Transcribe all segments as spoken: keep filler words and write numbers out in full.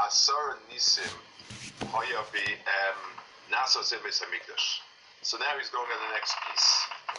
Asar Nisim Hoya be Nasa Zemes Hamikdash. So now he's going on the next piece.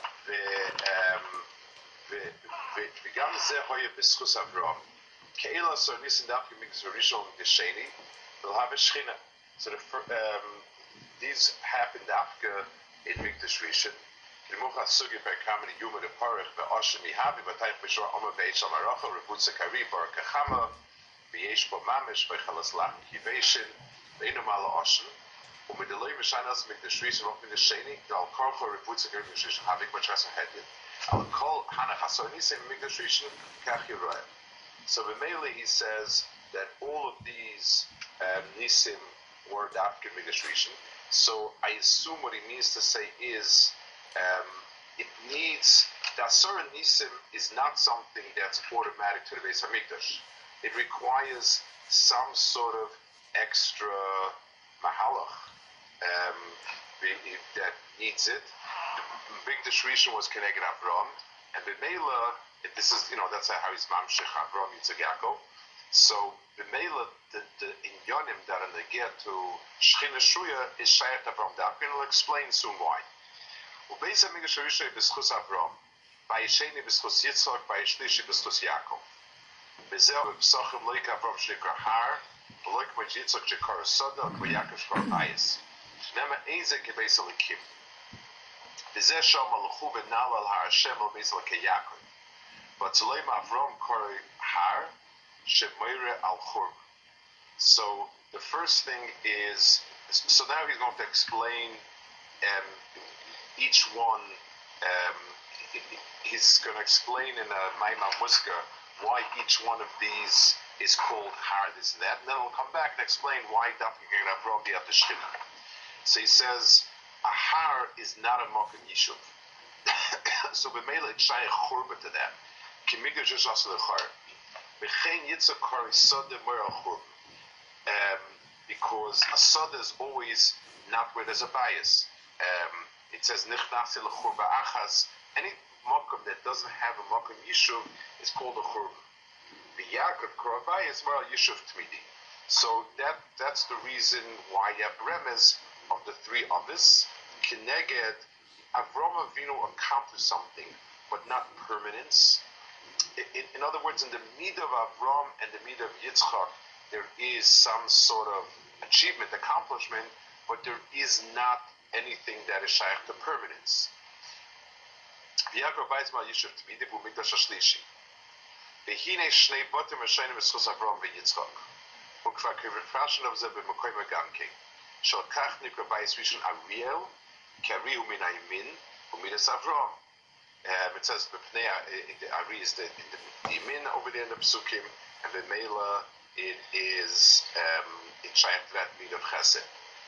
וגם זה היה בזכות אברהם. כאלה עשר ניסים דווקא מקדש הראשון ושני, ולהבה שכינה. So the, um, these happened after in Mikdash Rishon. למוך הסוגיה פרקה מן יומה לפרח ואושר מיהבי ותייך בשורה עומר בעת של מרחל רבוצה קרי ברכה חמה ויש בו ממש וחלס לך כיבשן ואינו מעלה אושר ומדלוי משענס מקדש רישן ומקדש שני ועל כורחו רבוצה קרי מקדש רישן הביק בתרס החדית על כל הנח עשר ניסים מקדש רישן כך יראה. So B'meili he says that all of these um, nisim were after Mikdash Rishon. So I assume what he means to say is um, it needs the Asar Nisim is not something that's automatic to the Beis Hamikdash. It requires some sort of extra mahalach um, that needs it. The Mikdash Rishon was Keneged Avram, and B'meila, this is, you know, that's how he's Mamshech Avram Yitzchak Yaakov. So B'meila, the the inyanim that are neged to Shechina Shuya is Shayat Avram Dafka, and I'll explain soon why. Ubeis HaMikdash HaRishon b'schus Avram, B'yisheni b'schus Yitzchak, B'yishlishi b'schus Yaakov. B'zeh b'psachim loik Avram shekar har, loik maj Yitzchak shekar Soda, B'Yaakov shekar Bayis. Nema Eizek Beis Elikim. B'zeh shal malachu v'nal al har Hashem al Beis Elikei Yaakov. But Tzolei Avram kori har, Shemoire al Churb. So the first thing is, so now he's going to explain um, each one. Um, he's going to explain in a Maimon Muska why each one of these is called Har, this and that, and then we'll come back and explain why Dafka Gegen Avram be at the Shechina. So he says a Har is not a Mokum Yishuv. So B'meila it's Shayach Churba to that. Kimigdash is also the Char. Um, because a sada is always not where there's a bias. Um, it says Nichnasi l'churba achas. Any makom that doesn't have a makom yishuv is called a churba. The Yaakov korabay is more yishuv tmidi. So that that's the reason why you have remez of the three others. Kineged Avram Avinu accomplished something, but not permanence. In, in other words, in the midah of Avram and the midah of Yitzchak, there is some sort of achievement, accomplishment, but there is not anything that is shaykh to permanence. V'Yaakov Vayzma Yishuv T'midim U'Mikdash HaShlishi. V'Hine Shnei Botim Hashanim Eschus Avram v'Yitzchak. U'Kvar Kivifrashin of Zeh B'Mekoyim HaGamke. Shal Kach Nikra Vayz Rishon Ariel, Kari U'Min HaYimin, U'Midas Avram. Um, it says the Ari is the, the, the Min over there in the Psukim, and the Mela it is um, in Shayat that Mid of Chesed.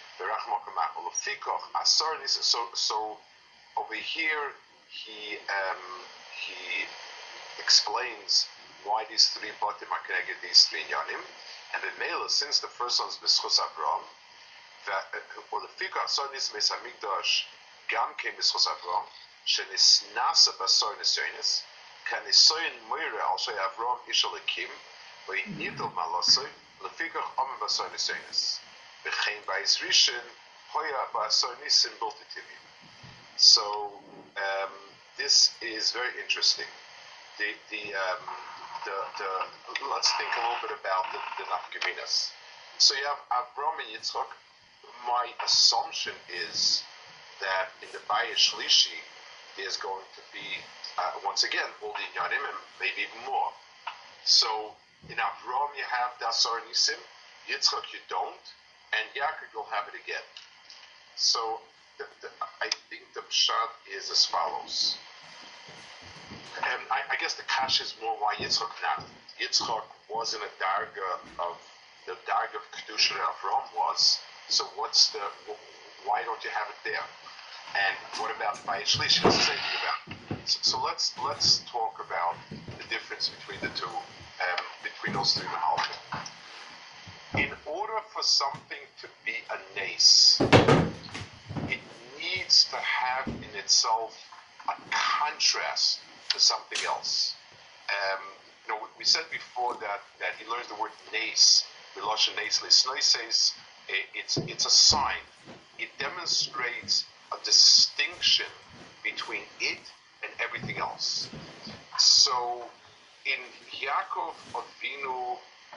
So so over here he um, he explains why these three botim are connected, these three yanim, and the Mela, since the first one's B'schus Avram, or the Fikach Asar Nisim Beis Hamikdash Gam came B'schus Avram. Shenisnasa basar nisoynis, kanisoyin moira also Avram ishalikim, v'yidol malasoi lefikach amen basar nisoynis. V'chein ba'is rishon hoya basar nisim bultitivim. So um, this is very interesting. The the um, the the let's think a little bit about the, the nafkaminas. So you have Avram and Yitzchak. My assumption is that in the Bayis Shlishi is going to be, uh, once again, all the Inyanim, and maybe even more. So, in Avram you have the Asar Nisim, Yitzchak you don't, and Yaakov you'll have it again. So, the, the, I think the pshat is as follows. And I, I guess the kash is more why Yitzchak not. Yitzchak was in a darga of, the darga of Kedusha that Avram was, so what's the, why don't you have it there? And what about Bayis Shlishi? What's the same thing about? So, so let's let's talk about the difference between the two, um, between those three mahalchim. In order for something to be a nace, it needs to have in itself a contrast to something else. Um, you know, we said before that that he learns the word nace Miloshin Nes Lisnoises, it's it's a sign. It demonstrates a distinction between it and everything else. So in Yaakov Avinu,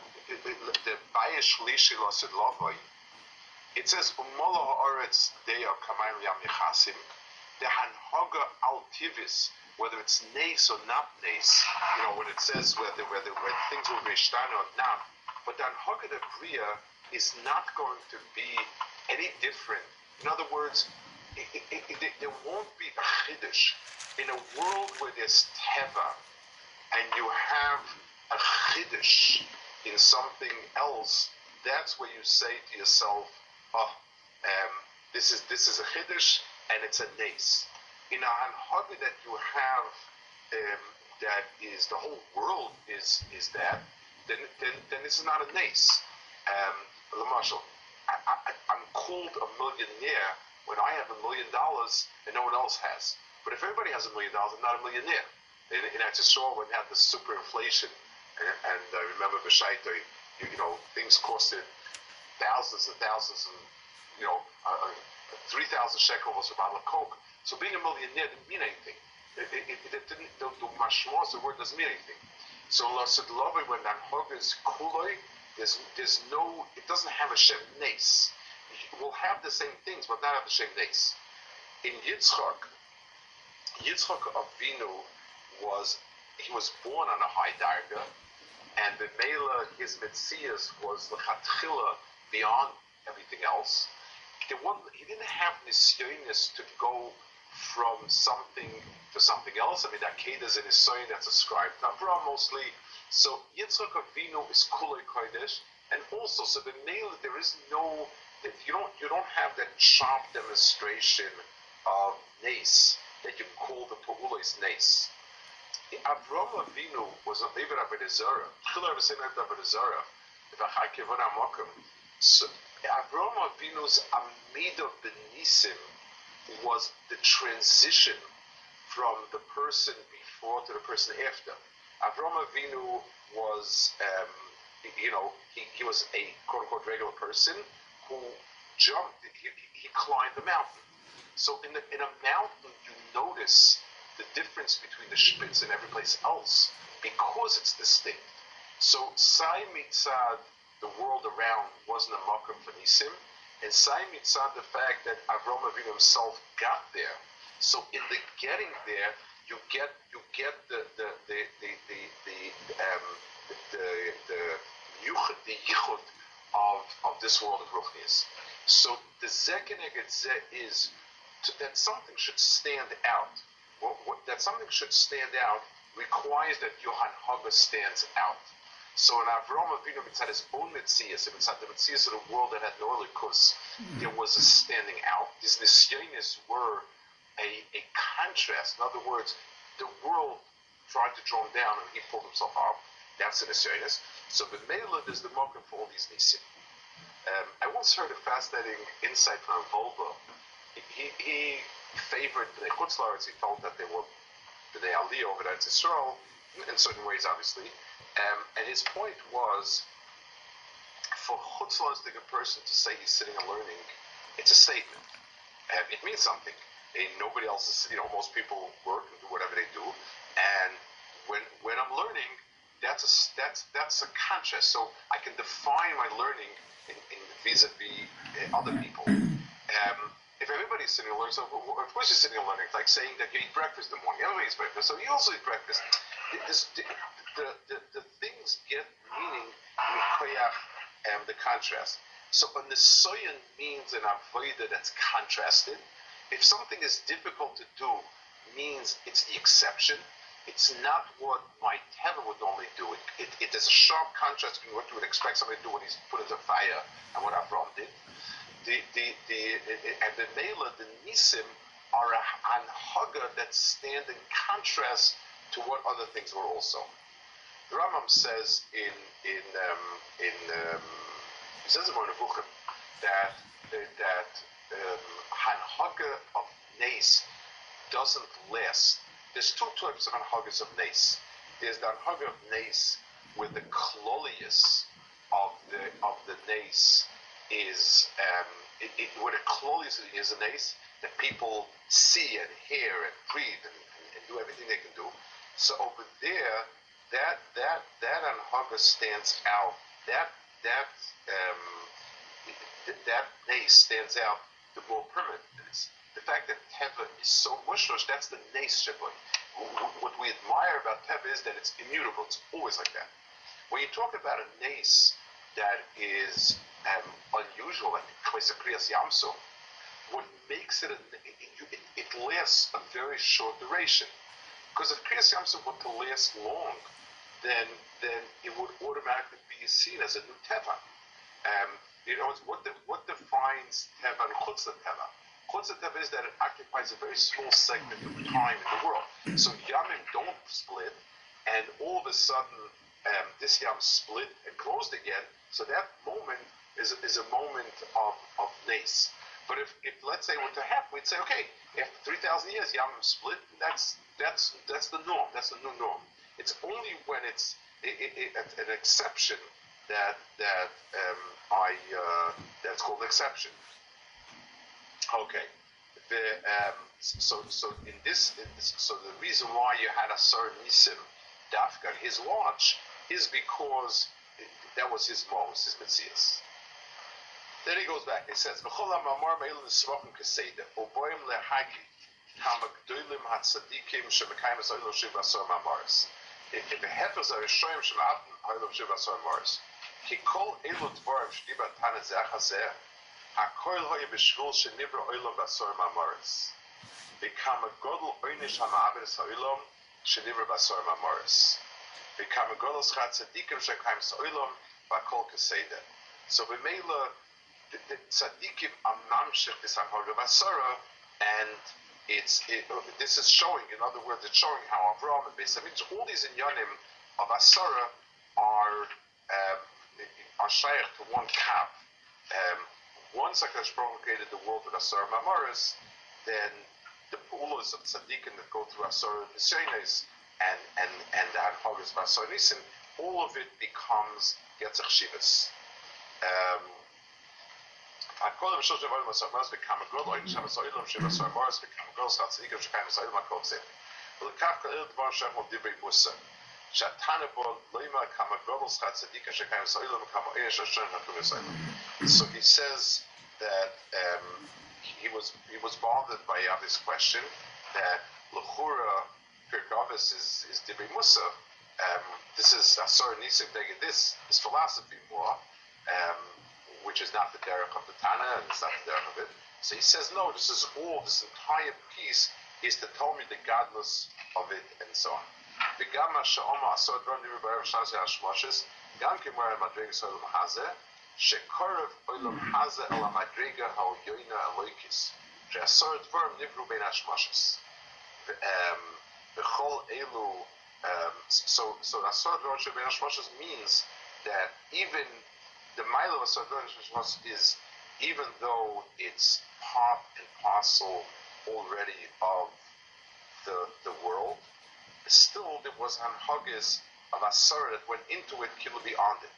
the Bayesh Lishi Lasid Lavoi, it says Umola Haaretz Deya Kamayim Yam Yechasim, the Hanhaga Al Tivis, whether it's Nes or not Nes, you know, when it says whether whether whether things will be Shtana or not, but the Hanhaga the Bria is not going to be any different. In other words, it, it, it, it, there won't be a Chiddush. In a world where there's Teva, and you have a Chiddush in something else, that's where you say to yourself, oh, um, this is this is a Chiddush, and it's a Nes. In a Hanhaga that you have, um, that is, the whole world is is that, then then, then this is not a Nes. Um, Marshall, I, I, I'm called a millionaire when I have a million dollars and no one else has. But if everybody has a million dollars, I'm not a millionaire. In, in Etzisrael, when we had the super inflation, and, and I remember B'Shaita, you, you know, things costed thousands and thousands, and you know, uh, three thousand shekel was a bottle of Coke. So being a millionaire didn't mean anything. It, it, it, it didn't. The, the mashmos, the word doesn't mean anything. So Lasid Lovey, when that hog is kuloi, there's there's no. It doesn't have a shem nes. We'll have the same things, but not have the shem nes. In Yitzchak, Yitzchak Avinu was he was born on a high darga, and the Mela his Metzias was the Chatchila beyond everything else. The one he didn't have nisyonis to go from something to something else. I mean, that Kedah in his son that's ascribed to Abraham mostly. So Yitzchak Avinu is Kulei Kodesh, and also so the Mela there is no you don't you don't have that sharp demonstration of Nes that you call the Pa'ulis Nes. Avraham Avinu was a David Avodah Zarah. Chila ever say that Avodah Zarah? So Avraham Avinu's Amidah Benisim was the transition from the person before to the person after. Avraham Avinu was, um, you know, he, he was a quote-unquote regular person who jumped, he, he climbed the mountain. So in, the, in a mountain, you notice the difference between the Spitz and every place else because it's distinct. So Sai Mitzad, the world around, wasn't a makom for Nisim, and Sai Mitzad, the fact that Avraham Avinu himself got there. So in the getting there, you get you get the the the the the, the um the the yuchud the yichud of of this world of Ruchnis. So the zekeneged zeh is to, that something should stand out. What, what, that something should stand out requires that Yohan Haga stands out. So in Avraham Avinu, it's had his own Metzias, it's had the Metzias of the world that had no likus, mm-hmm. There was a standing out. These Nisyonis were a, a contrast. In other words, the world tried to draw him down and he pulled himself up. That's the Nisyonis. So the Mela is the market for all these Nisim. Um, I once heard a fascinating insight from Volvo. He, he favored the Chutz La'aretz. He felt that they were the Aliyah over Eretz Yisrael in certain ways, obviously. Um, and his point was, for Chutz La'aretz, a person to say he's sitting and learning, it's a statement. Um, it means something. And nobody else is, you know, most people work and do whatever they do. And when when I'm learning, that's a that's that's a contrast. So I can define my learning in, in vis-a-vis uh, other people. Um, If everybody's sitting and learning, so of course you're sitting and learning. It's like saying that you eat breakfast in the morning. Everybody eats breakfast, so you also eat breakfast. This, the, the, the, the things get meaning in koyach and the contrast. So a nesoyan means an avodah that's contrasted. If something is difficult to do, means it's the exception. It's not what my teva would normally do. It, it, it is a sharp contrast between what you would expect somebody to do when he's put into fire and what Avraham did. The the the and the Mela, the Nisim, are a anhaga that stand in contrast to what other things were also. The Rambam says in in um, in um, he says in Nevuchim that that um, anhaga of Nes doesn't last. There's two types of anhagas of Nes. There's the anhaga of Nes with the klolius of the of the nace is um, it, it, what it clearly is, is a nace that people see and hear and breathe and, and, and do everything they can do. So over there, that that that anhaga stands out. That that um, that nace stands out. The more permanent it is. The fact that Teva is so mushrosh, that's the nace shaboy. What we admire about Teva is that it's immutable. It's always like that. When you talk about a nace that is um, unusual, like Kriyas Yamso, what makes it, a, it, it, it lasts a very short duration. Because if Kriyas Yamso were to last long, then then it would automatically be seen as a new Teva. Um, you know, what the, what defines Teva and Chutz Teva? Chutz Teva is that it occupies a very small segment of time in the world. So Yamim don't split, and all of a sudden um, this Yam split and closed again. So that moment is is a moment of of nace. But if, if let's say we're to happen, we'd say, okay, after three thousand years, Yamim split. That's that's that's the norm. That's the new norm. It's only when it's it, it, it, an exception that that um, I uh, that's called exception. Okay, the um, so so in this, in this so the reason why you had a Sar Nisim Dafka his watch is because it, that was his mos, his Metzias. Then he goes back. He says, "V'cholam amar me'ilin svachim kaseda oboyim lehagi hamagdolim hatzadikim shemekayim zoylo shivasor mamaris." If the hefers are shoyim shematen zoylo shivasor mamaris, he called elot dvarim shdiba tanezach hazeh. Hakoil hoye b'shvul shenivra oilam basor mamaris. Become a godel oinish hamaberes oilam shenivra basor mamaris. Become a godel schat tzadikim shekayim oilam bakol kaseda. So b'meila the tzadikim are mamshich this hakoil basora, and it's it, this is showing. In other words, it's showing how Avraham and Beis Hamikdash, all these inyanim of Asara are um, are shaykh to one cap. Um, Once HaKadosh Baruch Hu created the world with Asar Mamaris, then the pulos of tzaddikim that go through Asar Nisyonis and and and the Hanhagas of Asar Nisim, all of it becomes Yetzach Shivas. Um, Hakol B'Shlosh Devarim Asar Mamaris become a girl, like Shem Asar Ilam Shiv Asar Mamaris become a girl, Schat Tzaddikim Shekayim Asar Ilam HaKol Tzeh. V'lekach Ka'il Dvar Shem Ol Divrei Musa. Shatana Bo Loima Kama Godel Schat Tzaddikim Shekayim Asar Ilam Kama Eish Hashem Hakum Asar Ilam. So he says that um, he was he was bothered by Yavi's question that L'chura Pirkavis is is Divrei Musa. Um, this is Asar Nisim Deged. This is philosophy more, um, which is not the derech of the Tana and it's not the derech of it. So he says no. This is all. This entire piece is to tell me the godless of it and so on. The Gamma Sha'oma Asar Dvar Niru B'Erev Shazeh Hashmoshes Gam Kimar Madrega Solam Hazeh Shekorev Olam Hazeh El Madrega Ha'Oyoina Eloikis She'Asar Dvar Nivru Bein Hashmoshes B'Chol Elu. So so Asar Dvar Bein Hashmoshes means that even the mile of Asar Dvar Hashmoshes is, even though it's part and parcel already of the the world, still there was hanhagas of Asar that went into it, kill beyond it.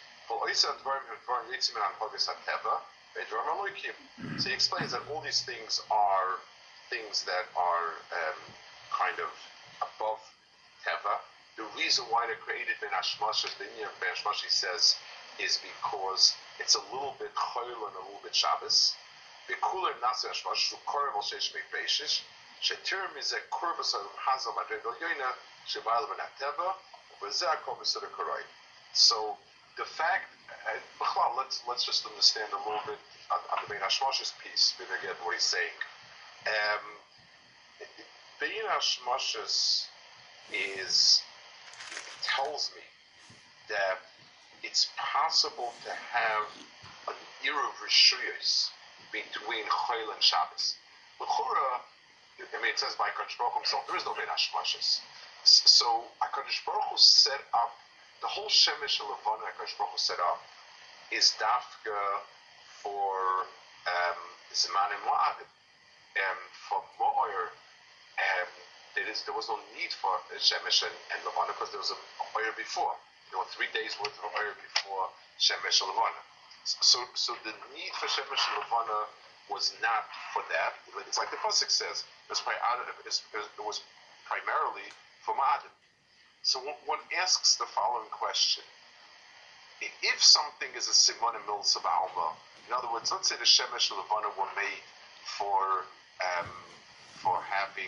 So he explains that all these things are things that are um, kind of above Teva. The reason why they're created Ben Hashmashas, the Indian Ben Hashmash, he says, is because it's a little bit Chol and a little bit Shabbos. Bekuler Nasi Hashmash, Shukorev al Sheish Meifeshish, Shetir Mizeh Kurvas Al Hazal Madrega Yoina, Shemayel Ben Teva, V'zeh Kol V'Seder Koroi. So the fact, uh, let's let's just understand a little bit on, on the Ben Hashmash's piece, but again what he's saying. Um, Ben Hashmash's is tells me that it's possible to have an era of rishuyos between Chol and Shabbos. L'chura, I mean, it says by HaKadosh Baruch Hu himself, there is no Ben Hashmashas. So HaKadosh Baruch Hu set up, the whole Shemesh and Levana HaKadosh Baruch Hu set up is dafka for um, Zemanim La'adim. Um, for Mo'or, um, there, is, there was no need for Shemesh and, and Levana because there was a Mo'or before. you know, three days worth of oil before Shemesh Levana. So, so the need for Shemesh Levana was not for that. It's like the pasuk says. It was, it was primarily for Ma'adim. So one asks the following question: if something is a simon and milsa ba'alma, in other words, let's say the Shemesh Levana were made for um, for having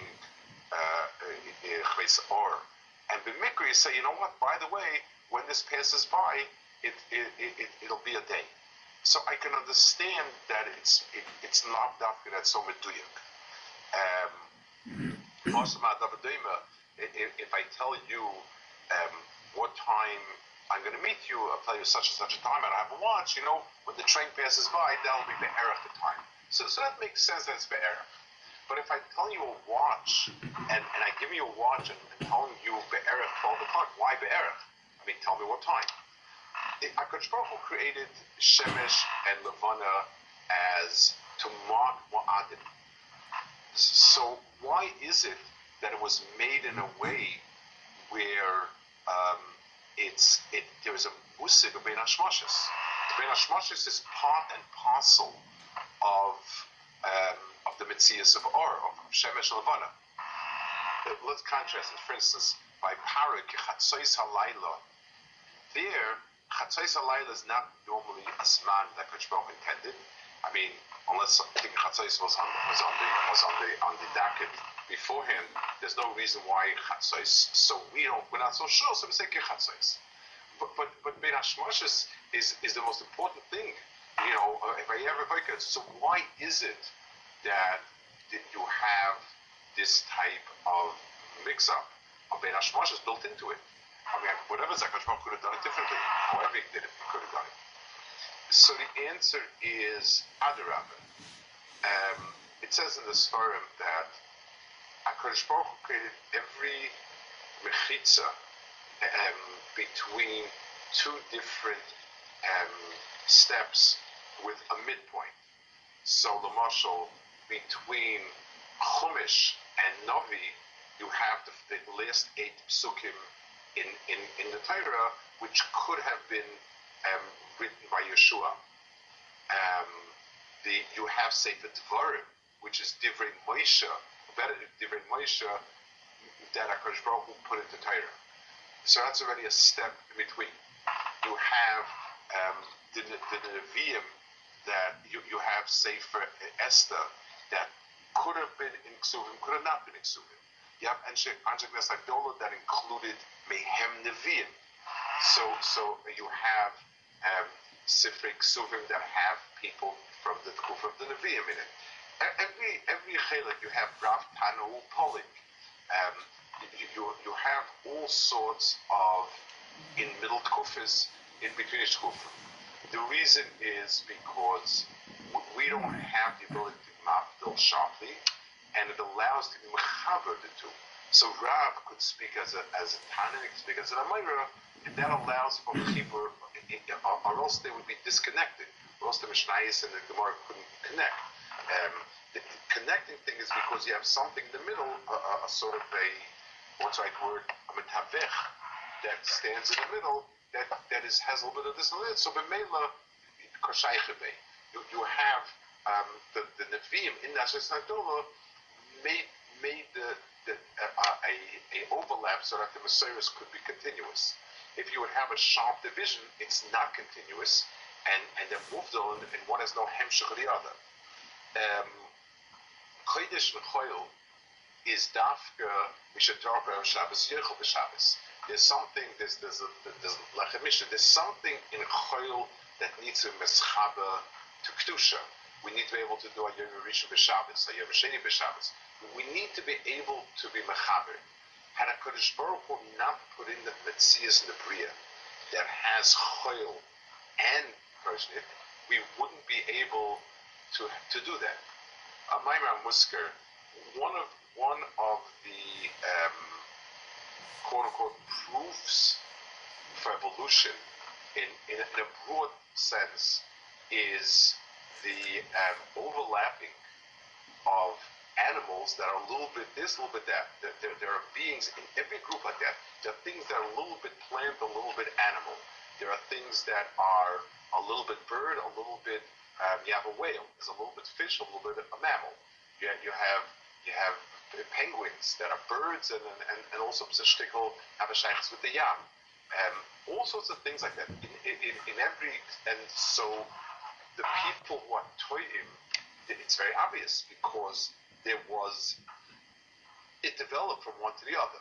Chves uh, Or, and b'mikra you say, you know what? By the way, when this passes by, it, it, it, it'll be a day. So I can understand that it's it, it's not dafka that's so meduyak. Um, if I tell you um, what time I'm going to meet you, I'll tell you such and such a time, and I have a watch, you know, when the train passes by, that'll be be'erach the time. So, so that makes sense that it's be'erach. But if I tell you a watch, and, and I give you a watch and, and telling you be'erach twelve o'clock, why be'erach? I mean, tell me what time. HaKadosh Baruch Hu created Shemesh and Levana as to mark Mu'adim. So why is it that it was made in a way where um, it's it there is a musig of Ben Hashmashis? Ben Hashmashis is part and parcel of um, of the Metzias of Or, of Shemesh and Levana. Let's contrast it. For instance, by Parak Chatzois Halayla, there Chatzois Halayla is not normally a Zman that HaKadosh Baruch Hu intended. I mean, unless I think Chatzois was on was on the was on the on the docket beforehand, there's no reason why Chatzois. So we don't we're not so sure. So we say Chatzois. But but but Ben Hashmashis is is the most important thing. You know, if I ever it. So why is it that that you have this type of mix-up of Ben Hashmashis built into it? I mean, whatever HaKadosh Baruch Hu could have done it differently. However he did it, he could have done it. So the answer is Adarabah. Um, it says in the Sfarim that HaKadosh Baruch Hu created every mechitza um, between two different um, steps with a midpoint. So the mashal between Chumash and Navi, you have the, the last eight psukim in, in, in the Torah, which could have been um, written by Yeshua. Um, the, you have Sefer Dvarim, which is Divrei Moshe, better Divrei Moshe, that HaKadosh Baruch Hu put into Torah. So that's already a step in between. You have um, the, the Nevi'im, that you, you have Sefer Esther, that could have been in Ksuvim, could have not been in Ksuvim. You have Anshe Knesset Agdola that included Mehem Nevi'im. So, so you have um, Sifrei Ksuvim that have people from the Tkuf of the Nevi'im in it. Every every chelik you have Rav Tanu Polik. Um, you, you you have all sorts of in middle Tkufis in between each Tkufim. The reason is because we don't have the ability to mafdil sharply, and it allows to be mechaber the two. So Rav could speak as a as a Tana, could speak as an Amira, and that allows for chibur, or else they would be disconnected. Or else the Mishnayos and the Gemara couldn't connect. Um, the connecting thing is because you have something in the middle, a, a, a sort of a what's the right word, a metavech that stands in the middle. That, that is has a little bit of this and that. So b'meila koshaychebe, you you have um, the the Nevi'im in that Nagdola made made the, the uh, a a overlap so that the Messiahs could be continuous. If you would have a sharp division, it's not continuous, and and they're moved on, and one has no hemshech of the other. Um, Chodesh v'choil is dafka mishatorah Shabbos yechol b'Shabbos. There's something, there's there's a there's like a mission. There's something in Choil that needs to meschaba to kedusha. We need to be able to do a Yom Rishon b'Shabbos, a Yom Sheni b'Shabbos. We need to be able to be mechaber. Had HaKadosh Baruch Hu not put in the Metzias and the Bria that has Choil and Pershnik, we wouldn't be able to to do that. A Maimar Musker, one of one of the um, quote-unquote proofs for evolution in, in, in a broad sense is the um, overlapping of animals that are a little bit this, a little bit that. There, there, there are beings in every group like that. There are things that are a little bit plant, a little bit animal. There are things that are a little bit bird, a little bit, um, you have a whale, there's a little bit fish, a little bit a mammal. You, you have you have penguins that are birds, and and, and also psistical have a shaykhs with the yam. Um, all sorts of things like that. In, in, in every, and so the people who are toyim, it's very obvious because there was, it developed from one to the other.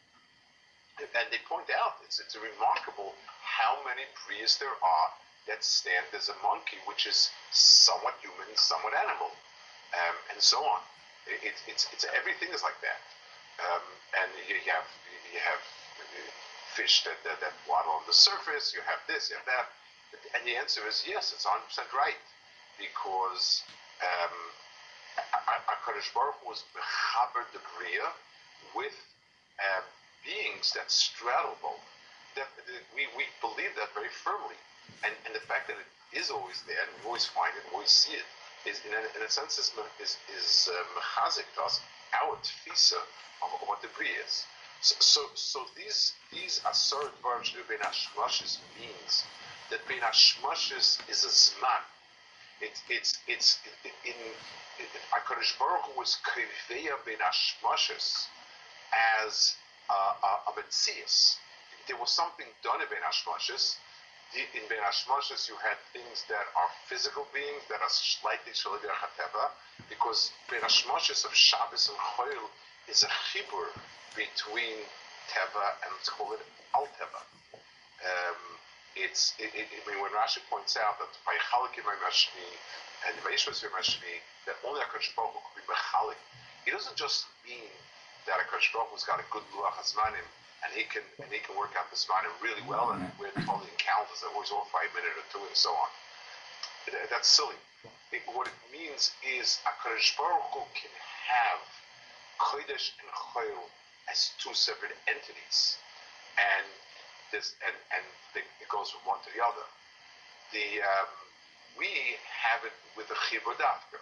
And they point out, it's, it's remarkable how many brias there are that stand as a monkey, which is somewhat human, somewhat animal, um, and so on. It, it's, it's everything is like that. Um, and you have you have fish that, that, that waddle on the surface, you have this, you have that. And the answer is yes, it's one hundred percent right. Because um, HaKadosh Baruch Hu was mechaber the Bria with uh, beings that straddle both. That, that we, we believe that very firmly. And, and the fact that it is always there, and we always find it, we always see it, is in a, in a sense is is, is uh, mechazik to us, our tfisa of what the Bria is. So, so, so these these asar dvarim shelu bein hashmashis means that bein hashmashis is a zman. It, it's it's it, in HaKadosh Baruch Hu was kriveya bein hashmashis as a, a, a metzias. There was something done in bein hashmashis. In bein hashmashis, you had things that are physical beings that are slightly shalei derech hateva, because bein hashmashis of Shabbos and Choil is a chibur between Teva and let's call it Al Teva. Um, it's, it, it, I mean, when Rashi points out that by Chalikim Mashmi and Vaishvas Mashmi, that only HaKadosh Baruch Hu could be Mechalik, he doesn't just mean that HaKadosh Baruch Hu's got a good Luach HaZmanim and he can and he can work out the Zmanim really well, and we're totally in calendars that always off by a minute or two and so on. That's silly. It, what it means is HaKadosh Baruch Hu can have Chodesh and Choil as two separate entities, and this and and they, it goes from one to the other. The um, we have it with the chibur dafka.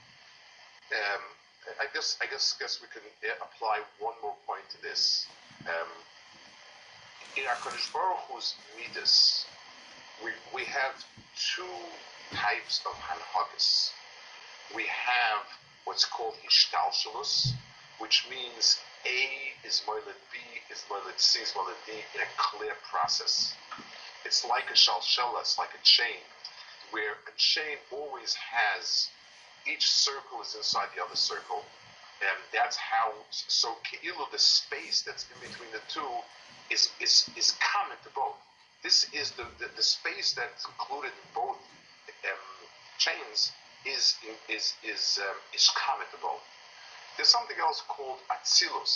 Um, I guess I guess guess we can apply one more point to this. Um, in HaKadosh Baruch Hu's midas, we we have two types of hanhagas. We have what's called hishtalshalus, which means A is moiled B, is moiled C, is moiled D in a clear process. It's like a shalshela, it's like a chain, where a chain always has, each circle is inside the other circle. And that's how, so Ke'ilu, the space that's in between the two, is is, is common to both. This is the, the, the space that's included in both um, chains is is is um, is common to both. There's something else called Atzilus,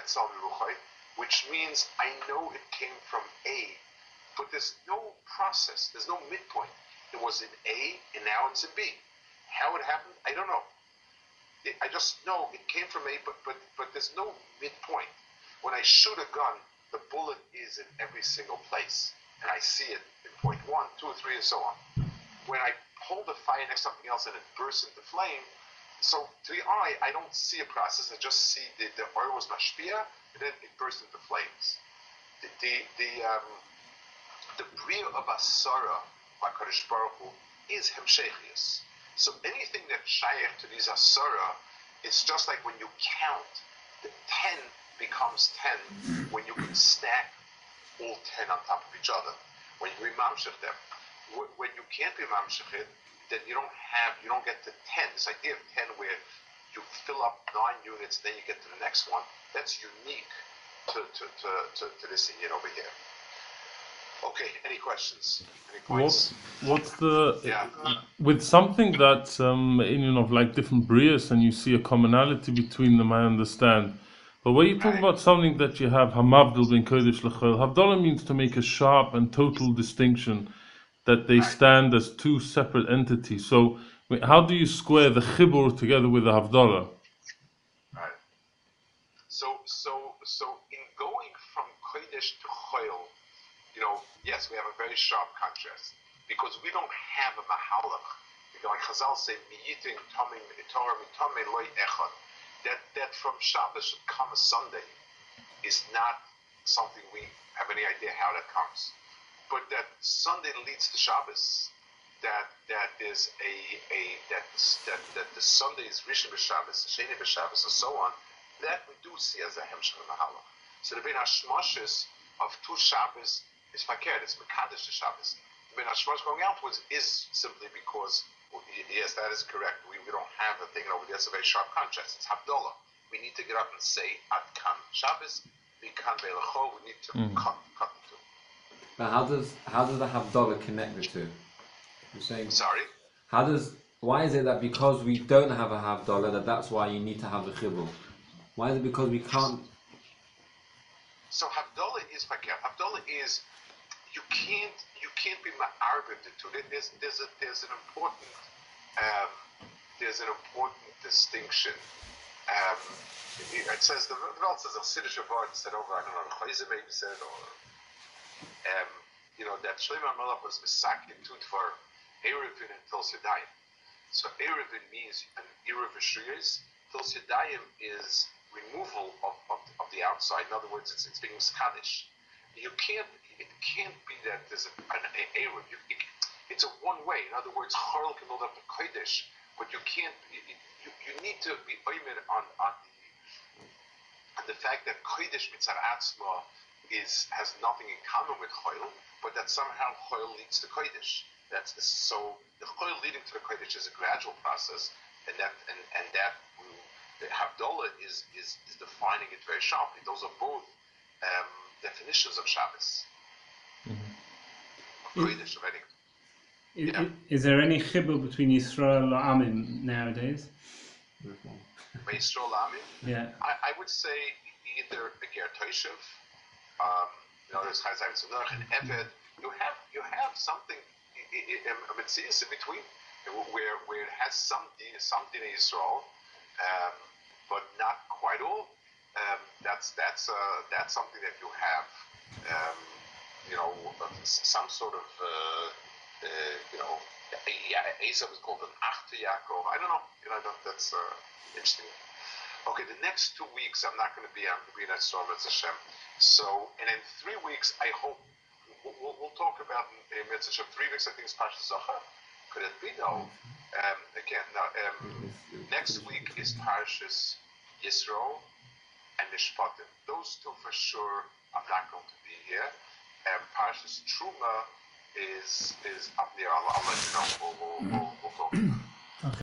which means I know it came from A, but there's no process, there's no midpoint. It was in A, and now it's in B. How it happened, I don't know. It, I just know it came from A, but, but, but there's no midpoint. When I shoot a gun, the bullet is in every single place, and I see it in point one, two, three, and so on. When I hold the fire next to something else and it bursts into flame, so to the eye, I don't see a process. I just see the, the oil was mashpia, and then it bursts into flames. The the the, um, the bria of Asara by Kadosh Baruch Hu is hemshechius. So anything that shayach to these Asara, it's just like when you count, the ten becomes ten when you can stack all ten on top of each other. When you remamshech them, when you can't remamshech it, then you don't have, you don't get to ten. This idea of ten where you fill up nine units, then you get to the next one, that's unique to, to, to, to, to this Indian over here. Okay, any questions? Any points? What, what's the, yeah. with something that's um, in, you know, like different brias and you see a commonality between them, I understand. But when you talk right. about something that you have, Hamavdil ben Kodesh L'chol, Havdalah means to make a sharp and total distinction, that they stand as two separate entities. So how do you square the chibur together with the havdalah? Right. So, so, so in going from kodesh to choil, you know, yes, we have a very sharp contrast because we don't have a mahalach. You know, like Chazal say, "Miyitin tamim Torah mitamei loy echad." that that from Shabbos should come a Sunday is not something we have any idea how that comes. But that Sunday leads to Shabbos, that that is a a that that, that the Sunday is Rishon b'Shabbos, Sheni b'Shabbos, and so on, that we do see as a hemshech mahalach. So the ben hashmoshes of two Shabbos is fakir, it's mekadesh to Shabbos. The ben hashmoshes going outwards is simply because, yes, that is correct. We, we don't have a thing over there. It's a very sharp contrast. It's Havdalah. We need to get up and say Ad Kan Shabbos, Mikan Be'lecho. We need to mm. cut cut the two. But how does how does the Havdalah connect the two? You're saying. Sorry. How does why is it that because we don't have a Havdalah that that's why you need to have the Chibur? Why is it because we can't? So Havdalah is fakir. Havdalah is you can't you can't be ma'arved the two. There's there's a there's an important um, there's an important distinction. Um, it, it says the Ral says a Siddish Avard said over I don't know the Chayze maybe said or um, you know that Shlomo Melech was misakin tut for Erevin and Tos Yadayim. So Erevin means an Erev Shriyos. Tos Yadayim is removal of, of, of the outside. In other words, it's, it's being skadish. You can't. It can't be that there's a, an Erev. You, it, it's a one way. In other words, Chorel can build up the Kodesh, but you can't. You, you, you need to be oimed on on the on the fact that Kodesh mitzad atzma is has nothing in common with Chorel, but that somehow Chorel leads to Kodesh. That's the, so the Chorel leading to the Kodesh is a gradual process, and that and and that. The Havdalah is, is, is defining it very sharply. Those are both um, definitions of Shabbos. Mm-hmm. Of Kodesh, of any. Is, yeah. is there any chibur between Yisrael and Amim nowadays? By Yisrael Amim? Yeah. I, I would say either a Ger Toshev, um, you know, there's Chazayim Tzunach and Eved. You have you have something, a Metzias in between, where where it has some din, some din in Yisrael. Um, but not quite all. Um, that's that's uh, that's something that you have, um, you know, some sort of, uh, uh, you know, Esau is called an Achter Yaakov. I don't know. You know, that, that's uh, interesting. Okay, the next two weeks I'm not going to be. I'm going to be in Etzrom Hashem. So, and in three weeks I hope we'll, we'll, we'll talk about in Mitzvah Hashem. Three weeks I think is Parshas Zachar. Could it be no? Um, again, no, um, next week is Parshas Yisro and Mishpatim. Those two for sure I'm not going to be here. Um, Parshas Truma is is up there. I'll, I'll let you know. We'll, we'll, we'll, we'll talk.